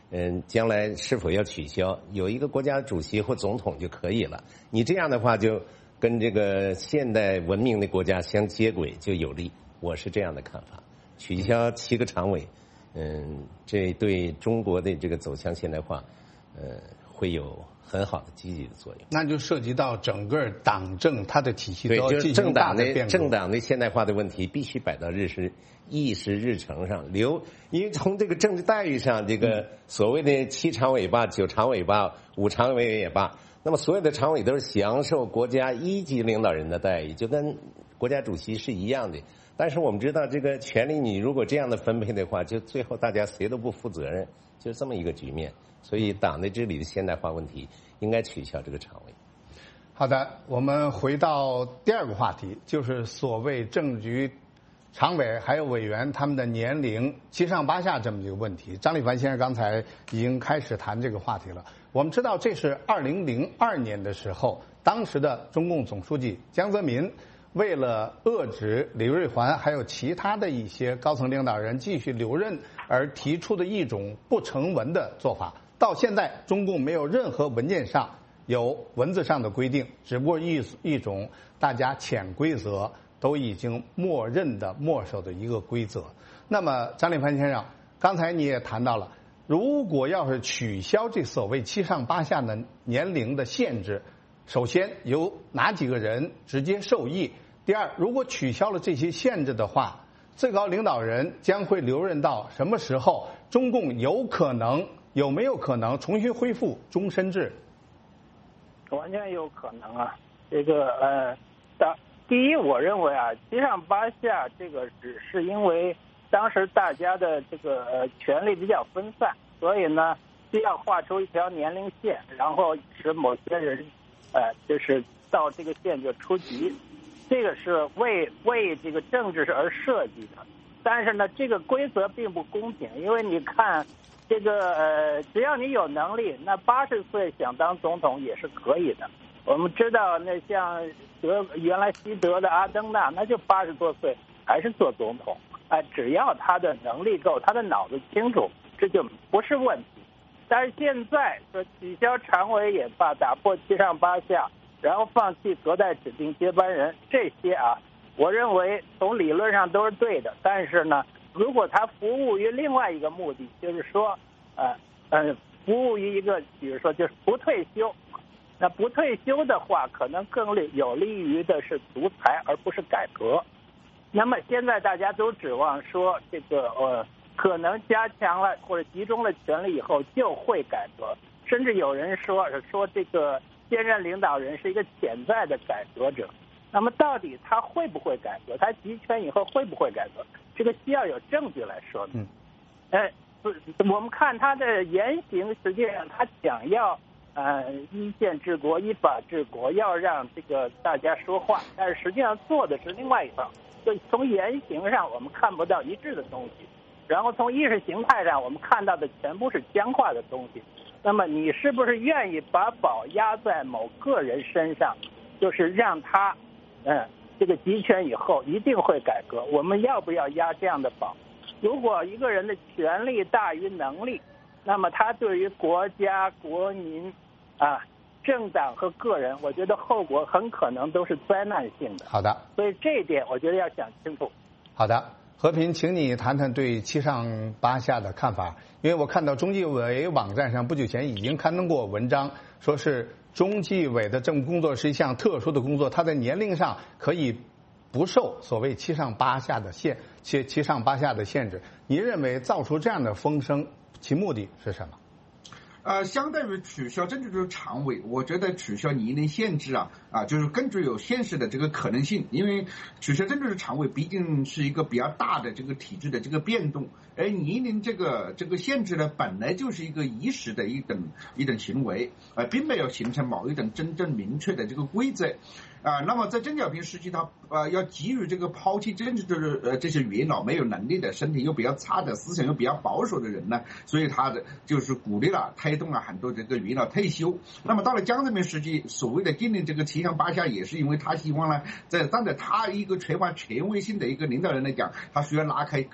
嗯，将来是否要取消，有一个国家主席或总统就可以了。你这样的话，就跟这个现代文明的国家相接轨，就有利。我是这样的看法。取消七个常委，嗯，这对中国的这个走向现代化，呃，会有很好的积极的作用。 那就涉及到整个党政它的体系都要进行大的变革。 政党的现代化的问题必须摆到日时议事日程上，留，因为从这个政治待遇上，这个所谓的七常委罢、九常委罢、五常委也罢，那么所有的常委都是享受国家一级领导人的待遇，就跟国家主席是一样的。但是我们知道，这个权力你如果这样的分配的话，就最后大家谁都不负责任，就这么一个局面。所以党的治理的现代化问题应该取消这个常委。 好的，我们回到第二个话题，就是所谓政局常委还有委员他们的年龄七上八下这么一个问题。张立凡先生刚才已经开始谈这个话题了。我们知道这是二零零二年的时候，当时的中共总书记江泽民为了遏制李瑞环还有其他的一些高层领导人继续留任而提出的一种不成文的做法。到现在中共没有任何文件上有文字上的规定，只不过一一种大家潜规则都已经默认的默守的一个规则。那么张立凡先生，刚才你也谈到了，如果要是取消这所谓七上八下的年龄的限制，首先由哪几个人直接受益？第二，如果取消了这些限制的话，最高领导人将会留任到什么时候？中共有可能有没有可能重新恢复终身制？ 完全有可能啊！这个呃，当第一，我认为啊，七上八下这个只是因为当时大家的这个呃权力比较分散，所以呢，需要画出一条年龄线，然后使某些人呃就是到这个线就出局。这个是为为这个政治而设计的，但是呢，这个规则并不公平，因为你看，这个呃，只要你有能力，那八十岁想当总统也是可以的。我们知道，那像德原来西德的阿登纳，那就八十多岁还是做总统，啊、呃，只要他的能力够，他的脑子清楚，这就不是问题。但是现在说取消常委也罢，打破七上八下，然后放弃隔代指定接班人，这些啊，我认为从理论上都是对的。但是呢，如果他服务于另外一个目的，就是说，呃呃，服务于一个，比如说就是不退休，那不退休的话，可能更有利于的是独裁，而不是改革。那么现在大家都指望说，这个呃，可能加强了或者集中了权力以后就会改革，甚至有人说说这个。现任领导人是一个潜在的改革者，那么到底他会不会改革？他集权以后会不会改革？这个需要有证据来说明。嗯，呃，我们看他的言行，实际上他想要呃依宪治国、依法治国，要让这个大家说话，但是实际上做的是另外一套。就从言行上我们看不到一致的东西，然后从意识形态上我们看到的全部是僵化的东西。那么你是不是愿意把宝压在某个人身上，就是让他，嗯，这个集权以后一定会改革？我们要不要压这样的宝？如果一个人的权力大于能力，那么他对于国家、国民、啊政党和个人，我觉得后果很可能都是灾难性的。 好的， 所以这一点我觉得要想清楚。 好的。和平，请你谈谈对七上八下的看法。因为我看到中纪委网站上不久前已经刊登过文章，说是中纪委的政务工作是一项特殊的工作，它在年龄上可以不受所谓七上八下的限七七上八下的限制。你认为造出这样的风声，其目的是什么？ 呃，相对于取消政治局常委，我觉得取消年龄限制啊啊，就是更具有现实的这个可能性。因为取消政治局常委毕竟是一个比较大的这个体制的这个变动，而年龄这个这个限制呢，本来就是一个一时的一种一种行为，呃，并没有形成某一种真正明确的这个规则。啊，那么在邓小平时期，他呃要给予这个抛弃政治的呃这些元老没有能力的、身体又比较差的、思想又比较保守的人呢，所以他的就是鼓励了、推动了很多这个元老退休。那么到了江泽民时期，所谓的定定这个七上八下，也是因为他希望呢，在站在他一个缺乏权威性的一个领导人来讲，他需要拉开跟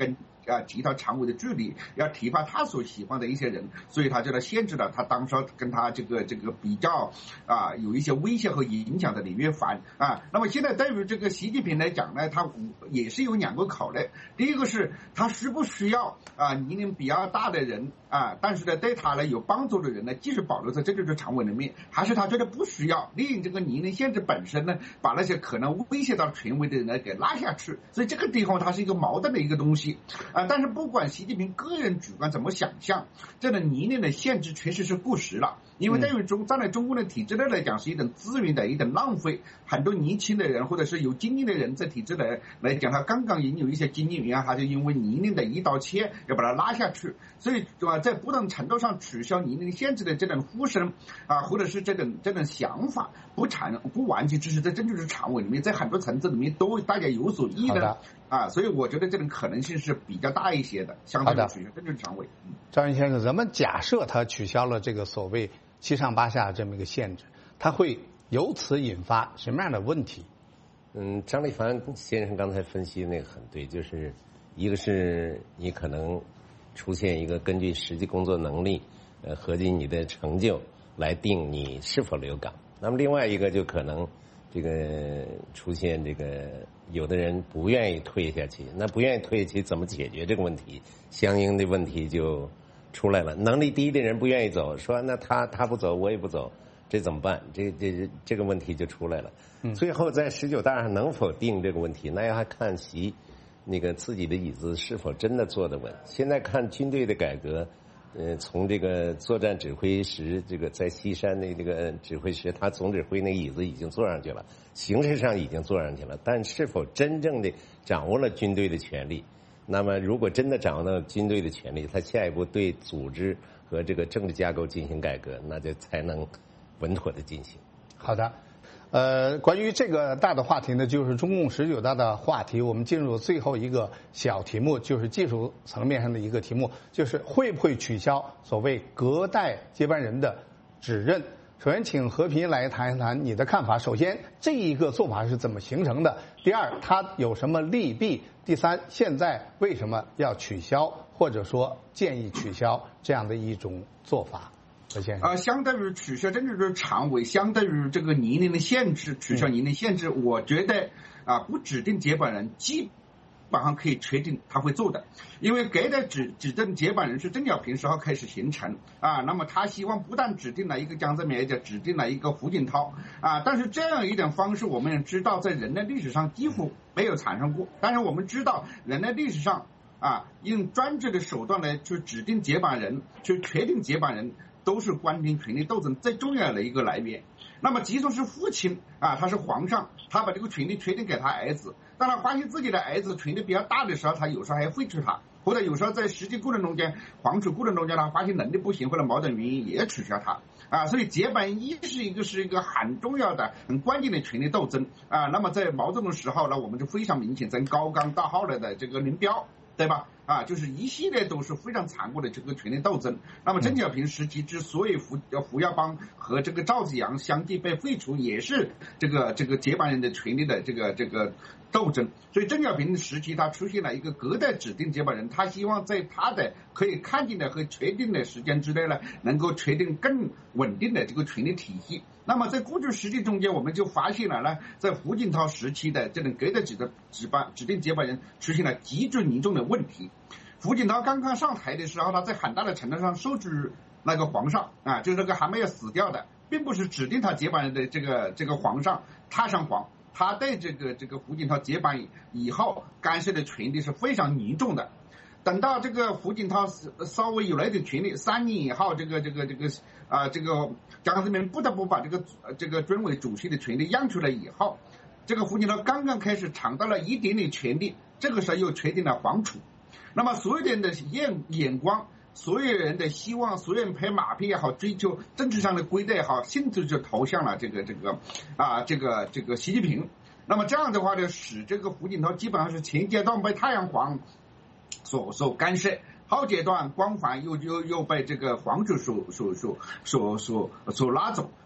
啊及他常委的距离，要提拔他所喜欢的一些人，所以他就来限制了他当时跟他这个这个比较啊有一些威胁和影响的李月凡啊。那么现在对于这个习近平来讲呢，他也是有两个考虑，第一个是他需不需要啊年龄比较大的人啊，但是呢对他呢有帮助的人呢继续保留在政治常委里面，还是他觉得不需要，利用这个年龄限制本身呢，把那些可能威胁到权威的人呢给拉下去。所以这个地方它是一个矛盾的一个东西啊。但是不管习近平个人主观怎么想象，这个年龄的限制确实是过时了，因为对于中站在中共的体制内来讲是一种资源的一种浪费，很多年轻的人或者是有经验的人在体制内来讲，他刚刚拥有一些经验，然后他就因为年龄的一刀切要把它拉下去，所以对吧，在不同程度上取消年龄限制的这种呼声啊，或者是这种这种想法，不产不完全只是在政治常委里面，在很多层次里面都大家有所议论啊，所以我觉得这种可能性是比较大一些的，相对于取消政治常委。 张云先生，咱们假设他取消了这个所谓七上八下这么一个限制，他会由此引发什么样的问题？ 嗯，张立凡先生刚才分析那个很对，就是一个是你可能出现一个根据实际工作能力，呃，合计你的成就来定你是否留岗。那么另外一个就可能这个出现这个有的人不愿意退下去，那不愿意退下去怎么解决这个问题？相应的问题就出来了。能力低的人不愿意走，说那他他不走我也不走，这怎么办？这这这个问题就出来了。嗯、最后在十九大上能否定这个问题，那要还看习那个自己的椅子是否真的坐得稳。现在看军队的改革。呃，从这个作战指挥室，这个在西山的这个指挥室，他总指挥那椅子已经坐上去了，形式上已经坐上去了，但是否真正的掌握了军队的权力？那么，如果真的掌握了军队的权力，他下一步对组织和这个政治架构进行改革，那就才能稳妥的进行。 好的。呃，关于这个大的话题呢，就是中共十九大的话题。我们进入最后一个小题目，就是技术层面上的一个题目，就是会不会取消所谓隔代接班人的指认。首先，请和平来谈一谈你的看法。首先，这一个做法是怎么形成的？第二，它有什么利弊？第三，现在为什么要取消，或者说建议取消这样的一种做法？ 啊、呃，相对于取消政治常委，相对于这个年龄的限制，取消年龄限制，嗯、我觉得啊，不指定接班人基本上可以确定他会做的，因为给的指指定接班人是邓小平时候开始形成啊，那么他希望不但指定了一个江泽民，也指定了一个胡锦涛啊，但是这样一种方式，我们也知道在人类历史上几乎没有产生过，但是我们知道人类历史上啊，用专制的手段来去指定接班人，去确定接班人。都是官兵权力斗争最重要的一个来源。那么即使是父亲啊，他是皇上，他把这个权力确定给他儿子，当他发现自己的儿子权力比较大的时候，他有时候还废除他，或者有时候在实际过程中间，皇储过程中间，他发现能力不行或者某种原因也取消他啊。所以接班一是一个是一个很重要的、很关键的权力斗争啊。那么在毛泽东时候呢，我们就非常明显，从高岗到后来的这个林彪，对吧？啊，就是一系列都是非常残酷的这个权力斗争。那么邓小平时期之所以胡胡耀邦和这个赵紫阳相继被废除，也是这个这个接班人的权力的这个这个斗争。所以邓小平时期他出现了一个隔代指定接班人，他希望在他的可以看见的和确定的时间之内呢，能够确定更稳定的这个权力体系。那么在过去实际中间，我们就发现了呢，在胡锦涛时期的这种隔代指的指班指定接班人出现了极致严重的问题。胡锦涛刚刚上台的时候，他在很大的程度上受制那个皇上啊，就是这个还没有死掉的，并不是指定他接班人的这个这个皇上太上皇，他对这个这个胡锦涛接班以后干涉的权力是非常严重的。等到这个胡锦涛稍微有了一点权力，三年以后，这个这个这个啊、呃，这个江泽民不得不把这个这个军委主席的权力让出来以后，这个胡锦涛刚刚开始尝到了一点点权力，这个时候又确定了皇储。那么所有人的眼眼光，所有人的希望，所有人拍马屁也好，追求政治上的规则也好，兴致就投向了这个这个啊这个这个习近平。那么这样的话呢，使这个胡锦涛基本上是前阶段被太阳皇所所干涉，后阶段光环又又又被这个皇储所所所所所所拉走。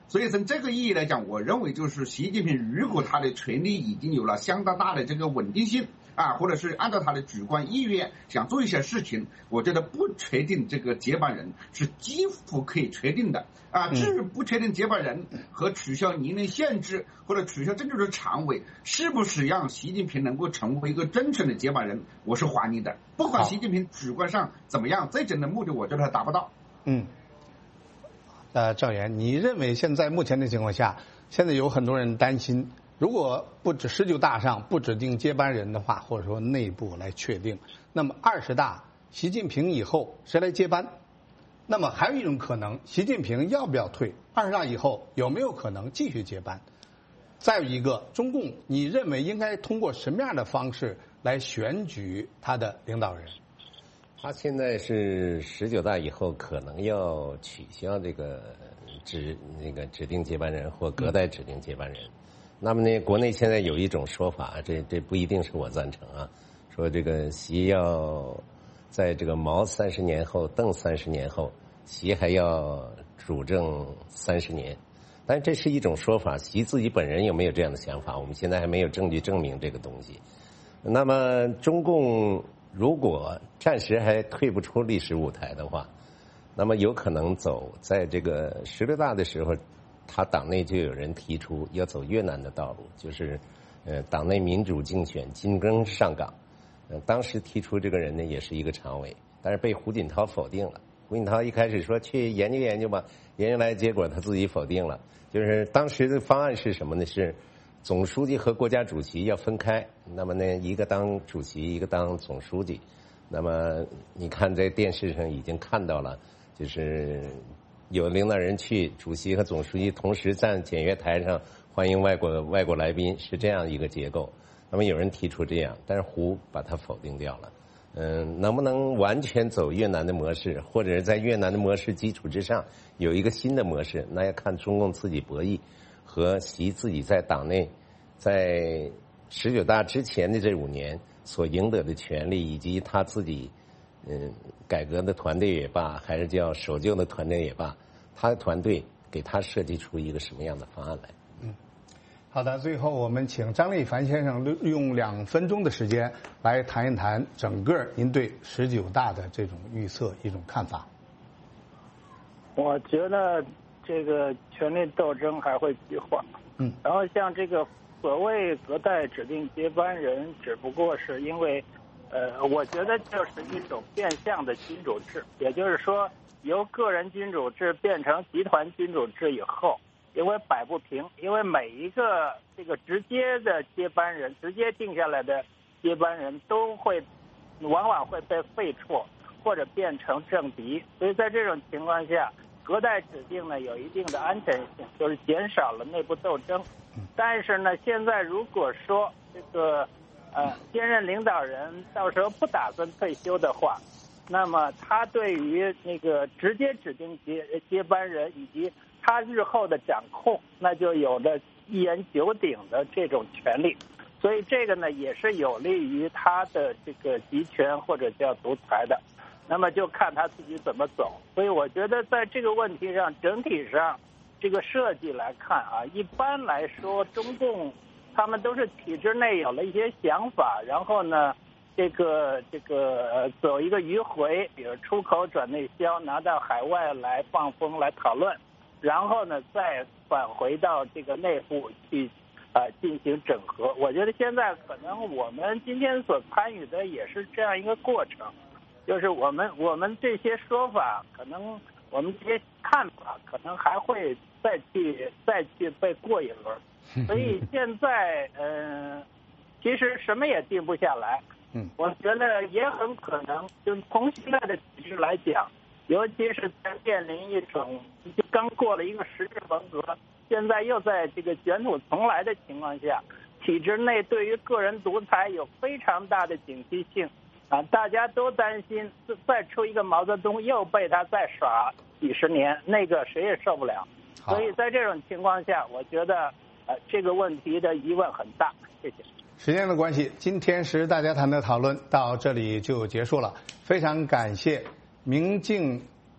所以从这个意义来讲，我认为就是习近平如果他的权力已经有了相当大的这个稳定性啊，或者是按照他的主观意愿想做一些事情，我觉得不确定这个接班人是几乎可以确定的啊。至于不确定接班人和取消年龄限制或者取消政治的常委，是不是让习近平能够成为一个真正的接班人，我是怀疑的。不管习近平主观上怎么样，最终的目的我觉得他达不到。 嗯。呃，赵岩，你认为现在目前的情况下，现在有很多人担心，如果不指十九大上不指定接班人的话，或者说内部来确定，那么二十大习近平以后谁来接班？那么还有一种可能，习近平要不要退？二十大以后有没有可能继续接班？再有一个，中共你认为应该通过什么样的方式来选举他的领导人？ 他现在是十九大以后可能要取消这个指那个指定接班人或隔代指定接班人。那么呢，国内现在有一种说法，这这不一定是我赞成啊，说这个习要在这个毛三十年后、邓三十年后，习还要主政三十年。但是这是一种说法，习自己本人有没有这样的想法，我们现在还没有证据证明这个东西。那么中共如果暂时还退不出历史舞台的话，那么有可能走在这个十六大的时候，他党内就有人提出要走越南的道路，就是呃党内民主竞选金庚上岗。呃，当时提出这个人呢也是一个常委，但是被胡锦涛否定了。胡锦涛一开始说去研究研究吧，研究来结果他自己否定了。就是当时的方案是什么呢？是总书记和国家主席要分开，那么呢，一个当主席，一个当总书记。那么你看在电视上已经看到了，就是有领导人去，主席和总书记同时站检阅台上欢迎外国外国来宾，是这样一个结构。那么有人提出这样，但是胡把它否定掉了。嗯，能不能完全走越南的模式，或者是在越南的模式基础之上有一个新的模式，那要看中共自己博弈和习自己在党内在十九大之前的这五年所赢得的权利，以及他自己嗯改革的团队也罢，还是叫守旧的团队也罢，他的团队给他设计出一个什么样的方案来。 嗯，好的，最后我们请张立凡先生用两分钟的时间来谈一谈整个您对十九大的这种预测一种看法。 我觉得这个权力斗争还会激化。 嗯， 然后像这个所谓隔代指定接班人，只不过是因为，呃，我觉得就是一种变相的君主制，也就是说，由个人君主制变成集团君主制以后，因为摆不平，因为每一个这个直接的接班人，直接定下来的接班人都会，往往会被废黜或者变成政敌，所以在这种情况下，隔代指定呢有一定的安全性，就是减少了内部斗争。但是呢，现在如果说这个呃现任领导人到时候不打算退休的话，那么他对于那个直接指定接接班人以及他日后的掌控，那就有着一言九鼎的这种权利。所以这个呢也是有利于他的这个集权或者叫独裁的。那么就看他自己怎么走。所以我觉得在这个问题上，整体上这个设计来看啊，一般来说中共他们都是体制内有了一些想法，然后呢这个这个呃走一个迂回，比如出口转内销，拿到海外来放风来讨论，然后呢再返回到这个内部去啊、呃、进行整合。我觉得现在可能我们今天所参与的也是这样一个过程。就是我们我们这些说法，可能我们这些看法，可能还会再去再去被过一轮。所以现在，嗯、呃，其实什么也定不下来。 嗯， 我觉得也很可能，就是从现在的体制来讲，尤其是在面临一种就刚过了一个实质文革，现在又在这个卷土重来的情况下，体制内对于个人独裁有非常大的警惕性。啊，大家都担心再出一个毛泽东又被他再耍几十年，那个谁也受不了。所以在这种情况下，我觉得呃这个问题的疑问很大。谢谢。 时间的关系，今天是大家谈的讨论到这里就结束了。非常感谢明镜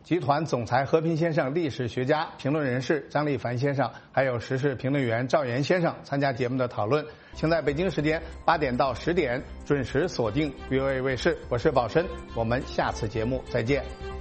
集团总裁何平先生、历史学家、评论人士张立凡先生，还有时事评论员赵岩先生参加节目的讨论。请在北京时间八点到十点准时锁定 V O A 卫视，我是宝申，我们下次节目再见。